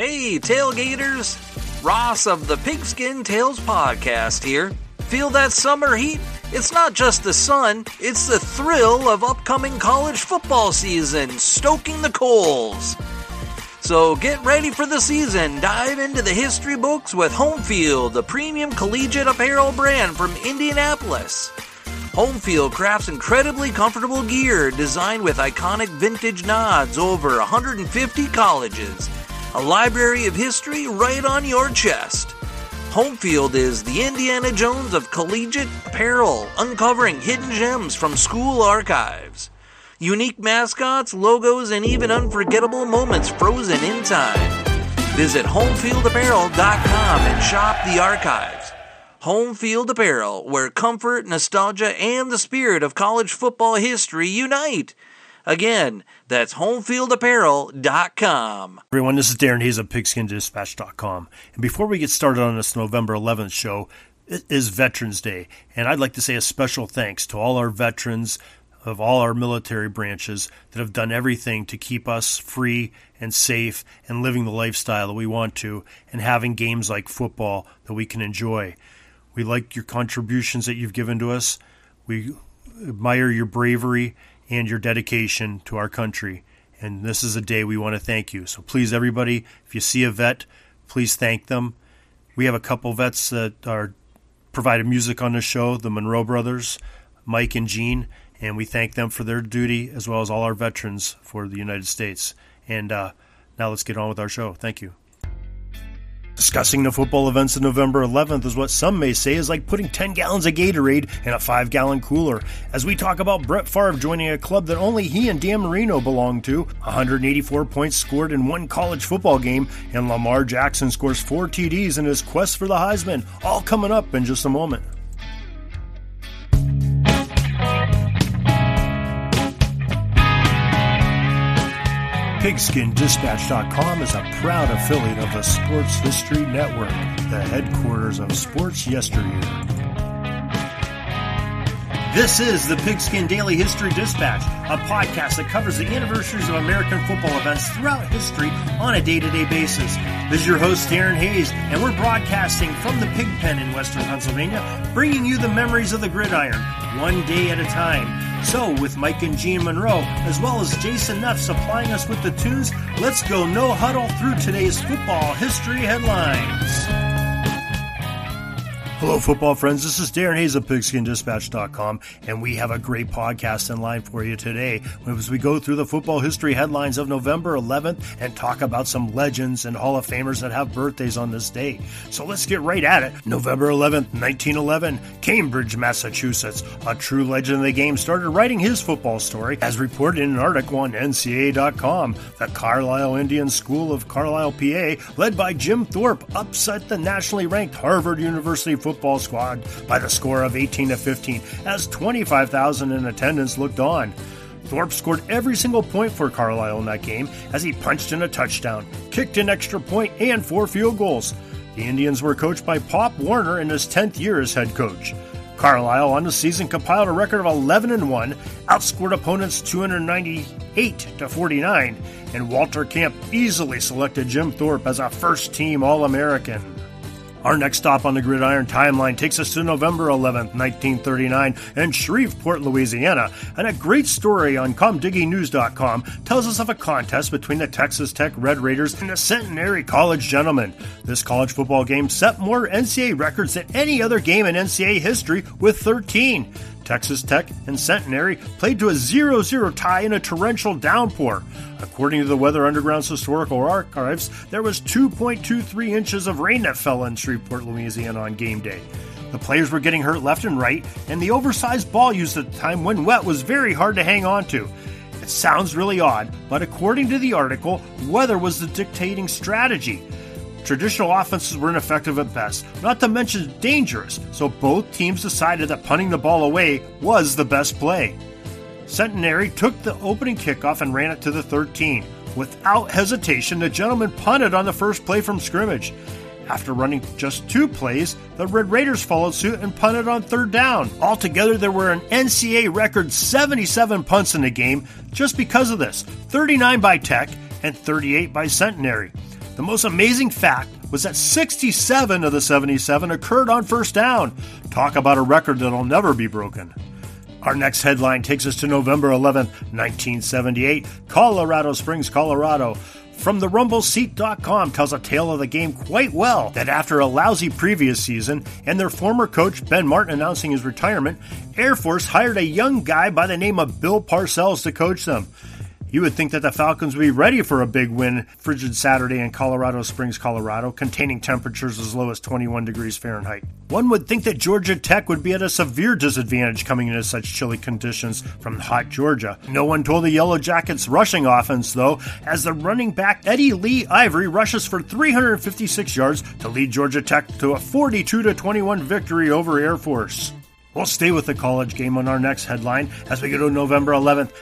Hey, tailgaters! Ross of the Pigskin Tales podcast here. Feel that summer heat? It's not just the sun, it's the thrill of upcoming college football season, stoking the coals. So get ready for the season. Dive into the history books with Homefield, the premium collegiate apparel brand from Indianapolis. Homefield crafts incredibly comfortable gear designed with iconic vintage nods over 150 colleges. A library of history right on your chest. Homefield is the Indiana Jones of collegiate apparel, uncovering hidden gems from school archives. Unique mascots, logos, and even unforgettable moments frozen in time. Visit homefieldapparel.com and shop the archives. Homefield Apparel, where comfort, nostalgia, and the spirit of college football history unite. Again, that's homefieldapparel.com. Everyone, this is Darren Hayes of PigskinDispatch.com. And before we get started on this November 11th show, it is Veterans Day. And I'd like to say a special thanks to all our veterans of all our military branches that have done everything to keep us free and safe and living the lifestyle that we want to and having games like football that we can enjoy. We like your contributions that you've given to us. We admire your bravery and your dedication to our country. And this is a day we want to thank you. So please, everybody, if you see a vet, please thank them. We have a couple vets that are provided music on the show, the Monroe brothers, Mike and Gene, and we thank them for their duty as well as all our veterans for the United States. And now let's get on with our show. Thank you. Discussing the football events of November 11th is what some may say is like putting 10 gallons of Gatorade in a 5-gallon cooler, as we talk about Brett Favre joining a club that only he and Dan Marino belong to, 184 points scored in one college football game, and Lamar Jackson scores 4 TDs in his quest for the Heisman, all coming up in just a moment. PigskinDispatch.com is a proud affiliate of the Sports History Network, the headquarters of sports yesteryear. This is the Pigskin Daily History Dispatch, a podcast that covers the anniversaries of American football events throughout history on a day-to-day basis. This is your host, Darren Hayes, and we're broadcasting from the Pigpen in western Pennsylvania, bringing you the memories of the gridiron, one day at a time. So, with Mike and Gene Monroe, as well as Jason Neff supplying us with the tunes, let's go no huddle through today's football history headlines. Hello, football friends. This is Darren Hayes of PigskinDispatch.com, and we have a great podcast in line for you today as we go through the football history headlines of November 11th and talk about some legends and Hall of Famers that have birthdays on this day. So let's get right at it. November 11th, 1911, Cambridge, Massachusetts. A true legend of the game started writing his football story, as reported in an article on NCAA.com. The Carlisle Indian School of Carlisle, PA, led by Jim Thorpe, upset the nationally ranked Harvard University football squad by the score of 18-15 as 25,000 in attendance looked on. Thorpe scored every single point for Carlisle in that game as he punched in a touchdown, kicked an extra point, and 4 field goals. The Indians were coached by Pop Warner in his 10th year as head coach. Carlisle on the season compiled a record of 11-1, outscored opponents 298-49, and Walter Camp easily selected Jim Thorpe as a first-team All-American. Our next stop on the gridiron timeline takes us to November 11th, 1939 in Shreveport, Louisiana, and a great story on ComDiggyNews.com tells us of a contest between the Texas Tech Red Raiders and the Centenary College Gentlemen. This college football game set more NCAA records than any other game in NCAA history with 13. Texas Tech and Centenary played to a 0-0 tie in a torrential downpour. According to the Weather Underground's historical archives, there was 2.23 inches of rain that fell in Shreveport, Louisiana on game day. The players were getting hurt left and right, and the oversized ball used at the time when wet was very hard to hang on to. It sounds really odd, but according to the article, weather was the dictating strategy. Traditional offenses were ineffective at best, not to mention dangerous, so both teams decided that punting the ball away was the best play. Centenary took the opening kickoff and ran it to the 13. Without hesitation, the Gentlemen punted on the first play from scrimmage. After running just 2 plays, the Red Raiders followed suit and punted on 3rd down. Altogether, there were an NCAA record 77 punts in the game just because of this, 39 by Tech and 38 by Centenary. The most amazing fact was that 67 of the 77 occurred on first down. Talk about a record that'll never be broken. Our next headline takes us to November 11th, 1978, Colorado Springs, Colorado. From the RumbleSeat.com tells a tale of the game quite well that after a lousy previous season and their former coach Ben Martin announcing his retirement, Air Force hired a young guy by the name of Bill Parcells to coach them. You would think that the Falcons would be ready for a big win frigid Saturday in Colorado Springs, Colorado, containing temperatures as low as 21 degrees Fahrenheit. One would think that Georgia Tech would be at a severe disadvantage coming into such chilly conditions from hot Georgia. No one told the Yellow Jackets' rushing offense, though, as the running back Eddie Lee Ivory rushes for 356 yards to lead Georgia Tech to a 42-21 victory over Air Force. We'll stay with the college game on our next headline as we go to November 11th,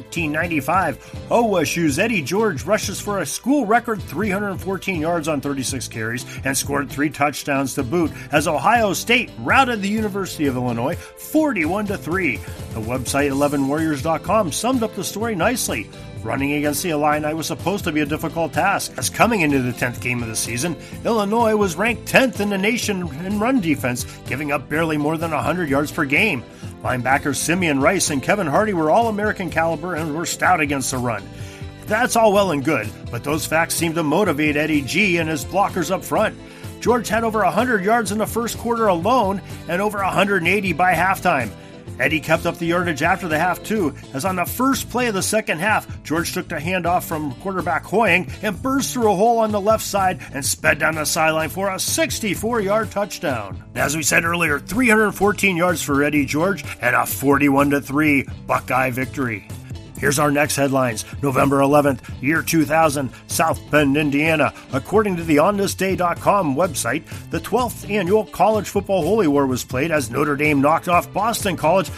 1995. OSU's Eddie George rushes for a school record 314 yards on 36 carries and scored 3 touchdowns to boot as Ohio State routed the University of Illinois 41-3. The website 11warriors.com summed up the story nicely. Running against the Illini was supposed to be a difficult task, as coming into the 10th game of the season, Illinois was ranked 10th in the nation in run defense, giving up barely more than 100 yards per game. Linebackers Simeon Rice and Kevin Hardy were All-American caliber and were stout against the run. That's all well and good, but those facts seem to motivate Eddie G and his blockers up front. George had over 100 yards in the first quarter alone and over 180 by halftime. Eddie kept up the yardage after the half, too, as on the first play of the second half, George took the handoff from quarterback Hoying and burst through a hole on the left side and sped down the sideline for a 64-yard touchdown. As we said earlier, 314 yards for Eddie George and a 41-3 Buckeye victory. Here's our next headlines. November 11th, year 2000, South Bend, Indiana. According to the OnThisDay.com website, the 12th annual College Football Holy War was played as Notre Dame knocked off Boston College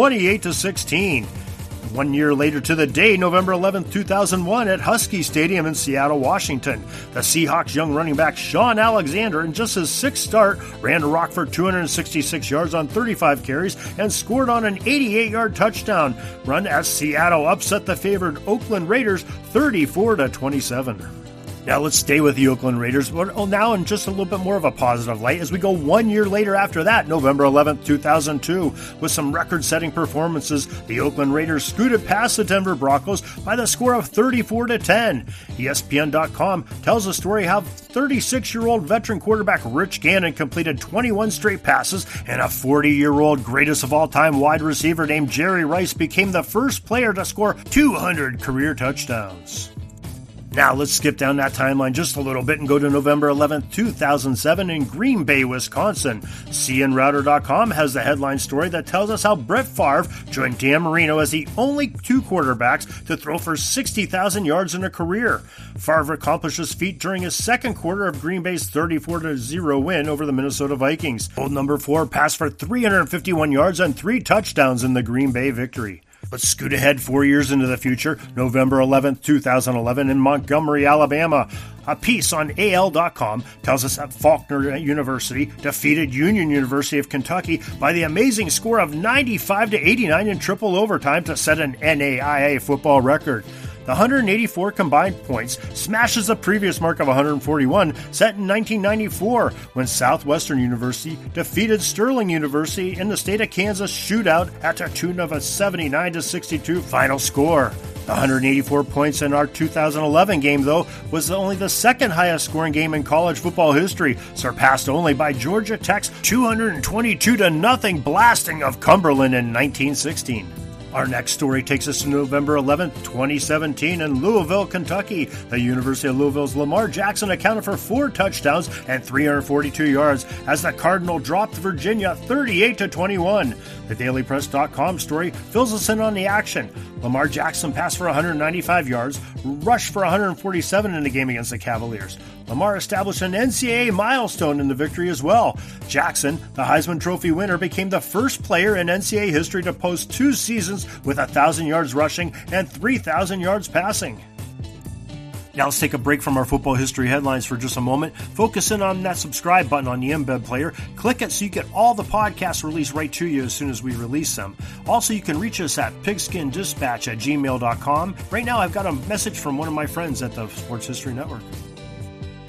28-16. 1 year later to the day, November 11th, 2001, at Husky Stadium in Seattle, Washington, the Seahawks' young running back Sean Alexander, in just his 6th start, ran to rock for 266 yards on 35 carries and scored on an 88-yard touchdown run as Seattle upset the favored Oakland Raiders 34-27. Now let's stay with the Oakland Raiders, but now in just a little bit more of a positive light as we go 1 year later after that, November 11th, 2002. With some record-setting performances, the Oakland Raiders scooted past the Denver Broncos by the score of 34-10. ESPN.com tells the story how 36-year-old veteran quarterback Rich Gannon completed 21 straight passes, and a 40-year-old greatest of all-time wide receiver named Jerry Rice became the first player to score 200 career touchdowns. Now let's skip down that timeline just a little bit and go to November 11th, 2007 in Green Bay, Wisconsin. CNRouter.com has the headline story that tells us how Brett Favre joined Dan Marino as the only 2 quarterbacks to throw for 60,000 yards in a career. Favre accomplished this feat during his second quarter of Green Bay's 34-0 win over the Minnesota Vikings. Old number 4 passed for 351 yards and 3 touchdowns in the Green Bay victory. Let's scoot ahead 4 years into the future, November 11th, 2011 in Montgomery, Alabama. A piece on AL.com tells us that Faulkner University defeated Union University of Kentucky by the amazing score of 95-89 in triple overtime to set an NAIA football record. The 184 combined points smashes the previous mark of 141 set in 1994 when Southwestern University defeated Sterling University in the state of Kansas shootout at the tune of a 79-62 final score. The 184 points in our 2011 game, though, was only the second highest scoring game in college football history, surpassed only by Georgia Tech's 222-0 blasting of Cumberland in 1916. Our next story takes us to November 11th, 2017 in Louisville, Kentucky. The University of Louisville's Lamar Jackson accounted for 4 touchdowns and 342 yards as the Cardinal dropped Virginia 38-21. The DailyPress.com story fills us in on the action. Lamar Jackson passed for 195 yards, rushed for 147 in the game against the Cavaliers. Lamar established an NCAA milestone in the victory as well. Jackson, the Heisman Trophy winner, became the first player in NCAA history to post 2 seasons with 1,000 yards rushing and 3,000 yards passing. Now let's take a break from our football history headlines for just a moment. Focus in on that subscribe button on the Embed player. Click it so you get all the podcasts released right to you as soon as we release them. Also, you can reach us at pigskindispatch@gmail.com. Right now, I've got a message from one of my friends at the Sports History Network.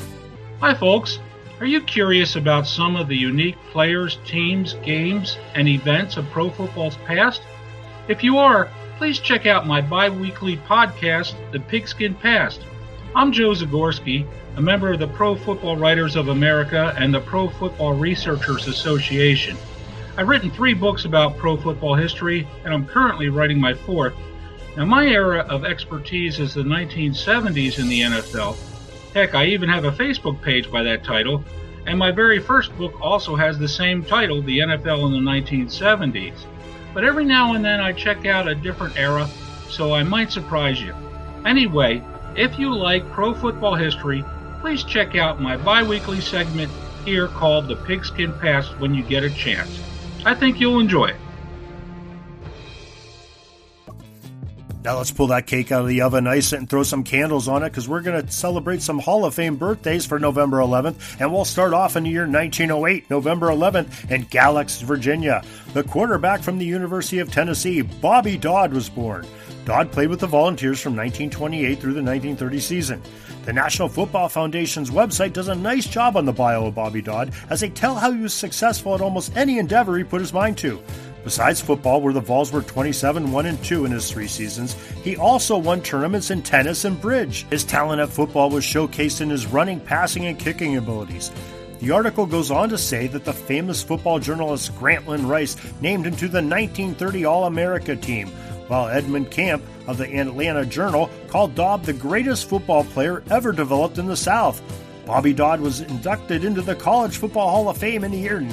Hi folks, are you curious about some of the unique players, teams, games, and events of pro football's past? If you are, please check out my bi-weekly podcast, The Pigskin Past. I'm Joe Zagorski, a member of the Pro Football Writers of America and the Pro Football Researchers Association. I've written 3 books about pro football history, and I'm currently writing my 4th. Now, my era of expertise is the 1970s in the NFL. Heck, I even have a Facebook page by that title, and my very first book also has the same title, The NFL in the 1970s. But every now and then I check out a different era, so I might surprise you. Anyway, if you like pro football history, please check out my bi-weekly segment here called The Pigskin Past when you get a chance. I think you'll enjoy it. Now let's pull that cake out of the oven, ice it, and throw some candles on it, because we're going to celebrate some Hall of Fame birthdays for November 11th, and we'll start off in the year 1908, November 11th, in Galax, Virginia. The quarterback from the University of Tennessee, Bobby Dodd, was born. Dodd played with the Volunteers from 1928 through the 1930 season. The National Football Foundation's website does a nice job on the bio of Bobby Dodd, as they tell how he was successful at almost any endeavor he put his mind to. Besides football, where the Vols were 27-1-2 in his 3 seasons, he also won tournaments in tennis and bridge. His talent at football was showcased in his running, passing, and kicking abilities. The article goes on to say that the famous football journalist Grantland Rice named him to the 1930 All-America team, while Edmund Camp of the Atlanta Journal called Dodd the greatest football player ever developed in the South. Bobby Dodd was inducted into the College Football Hall of Fame in the year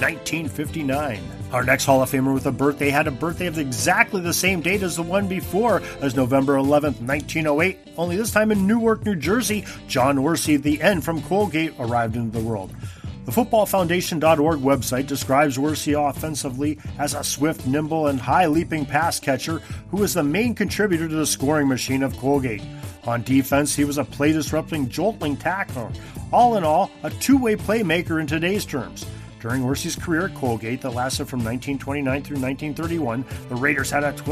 1959. Our next Hall of Famer with a birthday had a birthday of exactly the same date as the one before, as November 11th, 1908, only this time in Newark, New Jersey. John Orsay, the N from Colgate, arrived into the world. The footballfoundation.org website describes Orsay offensively as a swift, nimble, and high-leaping pass catcher who was the main contributor to the scoring machine of Colgate. On defense, he was a play-disrupting, jolting tackler. All in all, a two-way playmaker in today's terms. During Orsay's career at Colgate that lasted from 1929 through 1931, the Raiders had a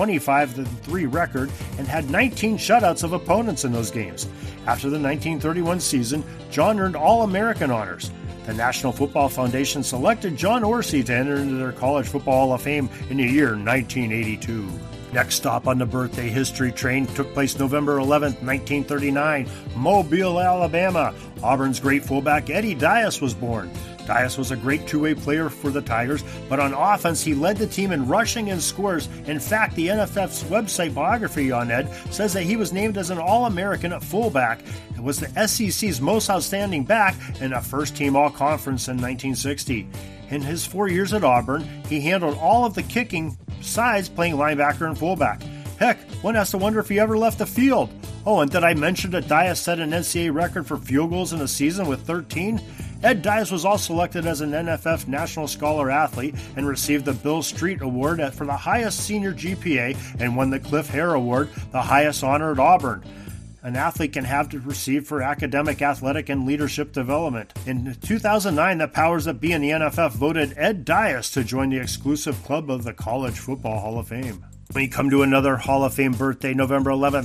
25-3 record and had 19 shutouts of opponents in those games. After the 1931 season, John earned All-American honors. The National Football Foundation selected John Orsay to enter into their College Football Hall of Fame in the year 1982. Next stop on the birthday history train took place November 11, 1939, Mobile, Alabama. Auburn's great fullback Eddie Dias was born. Dias was a great two-way player for the Tigers, but on offense he led the team in rushing and scores. In fact, the NFF's website biography on Ed says that he was named as an All-American at fullback and was the SEC's most outstanding back and a first-team All-Conference in 1960. In his 4 years at Auburn, he handled all of the kicking besides playing linebacker and fullback. Heck, one has to wonder if he ever left the field. Oh, and did I mention that Dias set an NCAA record for field goals in a season with 13? Ed Dias was also selected as an NFF National Scholar Athlete and received the Bill Street Award for the highest senior GPA and won the Cliff Hare Award, the highest honor at Auburn an athlete can have to receive for academic, athletic, and leadership development. In 2009, the powers that be in the NFF voted Ed Dias to join the exclusive club of the College Football Hall of Fame. We come to another Hall of Fame birthday, November 11,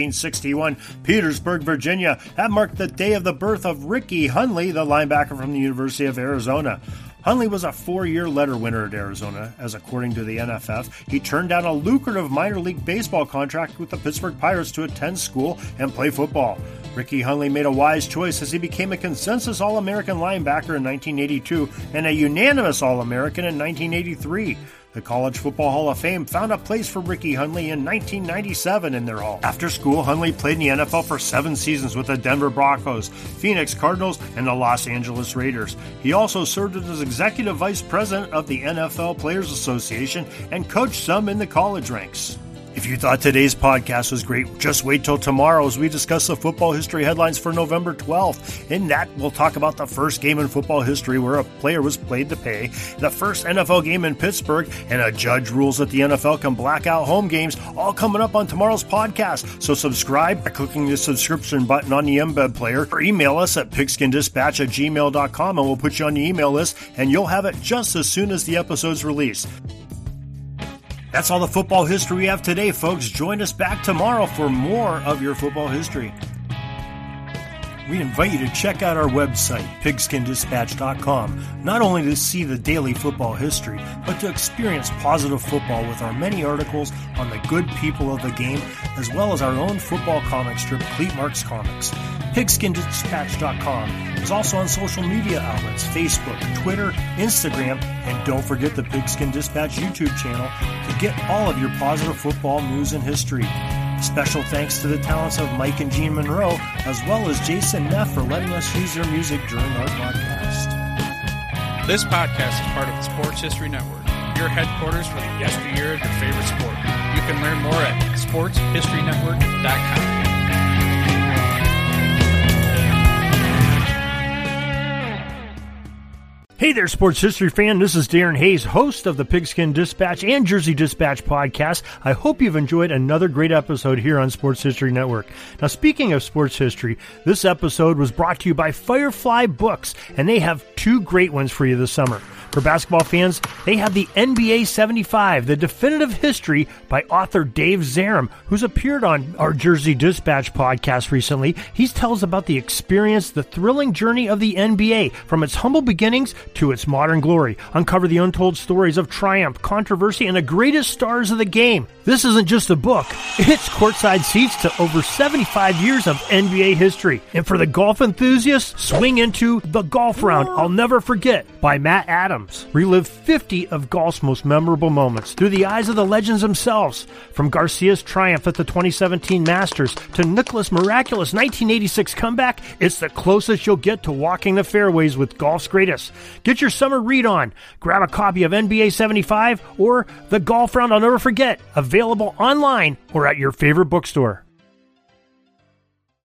1961, Petersburg, Virginia. That marked the day of the birth of Ricky Hundley, the linebacker from the University of Arizona. Hundley was a 4-year letter winner at Arizona, as according to the NFF, he turned down a lucrative minor league baseball contract with the Pittsburgh Pirates to attend school and play football. Ricky Hundley made a wise choice as he became a consensus All-American linebacker in 1982 and a unanimous All-American in 1983. The College Football Hall of Fame found a place for Ricky Hundley in 1997 in their hall. After school, Hundley played in the NFL for 7 seasons with the Denver Broncos, Phoenix Cardinals, and the Los Angeles Raiders. He also served as executive vice president of the NFL Players Association and coached some in the college ranks. If you thought today's podcast was great, just wait till tomorrow as we discuss the football history headlines for November 12th. In that, we'll talk about the first game in football history where a player was played to pay, the first NFL game in Pittsburgh, and a judge rules that the NFL can black out home games, all coming up on tomorrow's podcast. So subscribe by clicking the subscription button on the embed player or email us at pigskindispatch@gmail.com and we'll put you on the email list and you'll have it just as soon as the episode's released. That's all the football history we have today, folks. Join us back tomorrow for more of your football history. We invite you to check out our website, pigskindispatch.com, not only to see the daily football history, but to experience positive football with our many articles on the good people of the game, as well as our own football comic strip, Cleat Marks Comics. Pigskindispatch.com is also on social media outlets, Facebook, Twitter, Instagram, and don't forget the Pigskin Dispatch YouTube channel to get all of your positive football news and history. Special thanks to the talents of Mike and Gene Monroe, as well as Jason Neff for letting us use their music during our podcast. This podcast is part of the Sports History Network, your headquarters for the yesteryear of your favorite sport. You can learn more at sportshistorynetwork.com. Hey there, sports history fan. This is Darren Hayes, host of the Pigskin Dispatch and Jersey Dispatch podcast. I hope you've enjoyed another great episode here on Sports History Network. Now, speaking of sports history, this episode was brought to you by Firefly Books, and they have two great ones for you this summer. For basketball fans, they have the NBA 75, the definitive history by author Dave Zarum, who's appeared on our Jersey Dispatch podcast recently. He tells about the experience, the thrilling journey of the NBA, from its humble beginnings to its modern glory. Uncover the untold stories of triumph, controversy, and the greatest stars of the game. This isn't just a book. It's courtside seats to over 75 years of NBA history. And for the golf enthusiasts, swing into The Golf Round I'll Never Forget by Matt Adams. Relive 50 of golf's most memorable moments through the eyes of the legends themselves. From Garcia's triumph at the 2017 Masters to Nicklaus' miraculous 1986 comeback, it's the closest you'll get to walking the fairways with golf's greatest. Get your summer read on. Grab a copy of NBA 75 or The Golf Round I'll Never Forget, available online or at your favorite bookstore.